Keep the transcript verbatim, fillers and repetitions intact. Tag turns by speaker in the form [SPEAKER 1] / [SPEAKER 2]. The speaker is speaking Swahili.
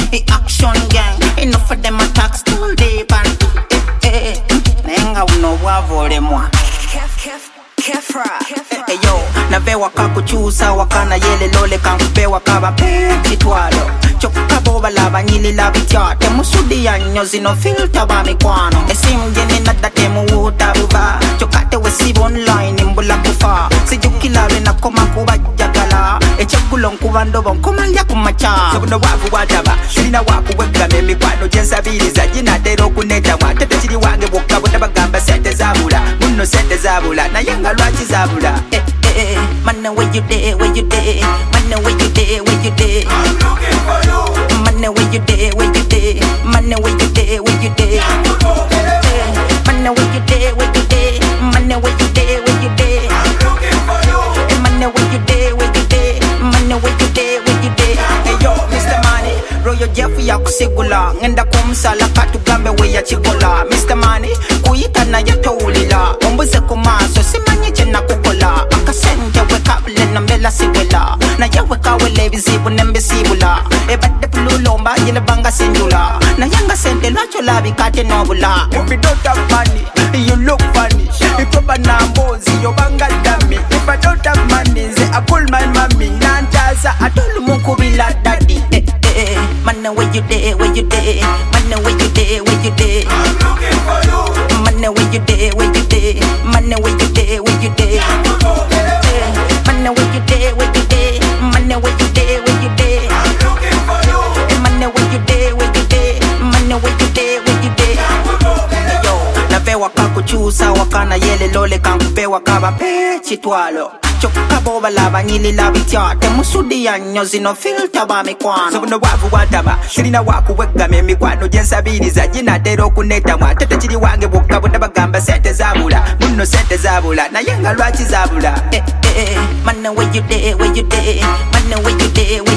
[SPEAKER 1] the action gang. Enough of them attacks still deep and eh eh. Nenga uno wavole mwa. Kefra, hey yo, navewa kakuchusa wakana yele lole kankupewa kaba chitwalo. Choka boba lava nyili lavi tiate musudi ya nyozi no filter ba mikwano. Esim jene nada temu uta buba. Chokate wesibo online imbula kufa. Sijuki lawe na koma kuba jagala. Echagulon kubando bon kumanya kumacha.
[SPEAKER 2] Sabuno wavu wadaba, shirina waku weka memi kwano jensa biliza. Jina tero kuneta wa, tete chidi wange woka wada bagamba sete zabula. Muno sete zabula, na yanga lwachi zabula.
[SPEAKER 1] Eh eh eh, man where you there, where you there. Man where you there, where you there.
[SPEAKER 3] I'm looking for you.
[SPEAKER 1] Man where you there, where you there. Man where you there, where you there. Man where you there, where you there. Man where you there, where you there.
[SPEAKER 3] I'm looking for you.
[SPEAKER 1] Man where you there, where you there. Man where you there, where you there.
[SPEAKER 2] Hey yo, Mister Money, Royal Jeffy ya kusigula. Ngenda kumsala katugambe we ya chikola. Mister Money, kuita na ya toulila. Ombuze kumaso, simanyi chena kukola. Akasente weka ule na mbela siwela. Na ya weka wele vizibu nembe sibula. Eba de pululomba yele banga sendula. Na yanga sente lacho labi kate nobula. If you don't have money, you look funny. If you bana mbozi, you banga dummy. If I don't have money, say I call my mommy. Nantaza, I told mungu bila daddy.
[SPEAKER 1] Eh eh eh, man where you there, where you there. Man where you there, where you there.
[SPEAKER 3] I'm looking for you.
[SPEAKER 1] Man where you there, where you there. Man where you there, where you there. Man where you there, where you there. Man where you there, where you there.
[SPEAKER 3] I'm looking for you.
[SPEAKER 1] Man where you there, where you there. Man where you there, where you there.
[SPEAKER 2] Yo, navewa kakuchusa wakana yele lole kankupewa kaba chitwalo. Choka boba lava nyili lavi tiate musudi ya nyozi no filter ba mikwano. Sabuno wavu wadaba, shirina waku weka memi kwano jensa biliza. Jina tero kuneta mwa, tete chidi wange woka wada bagamba sete zabula. Muno sete zabula, na yenga lwachi zabula.
[SPEAKER 1] Eh eh eh, man where you there, where you there. Man where you there,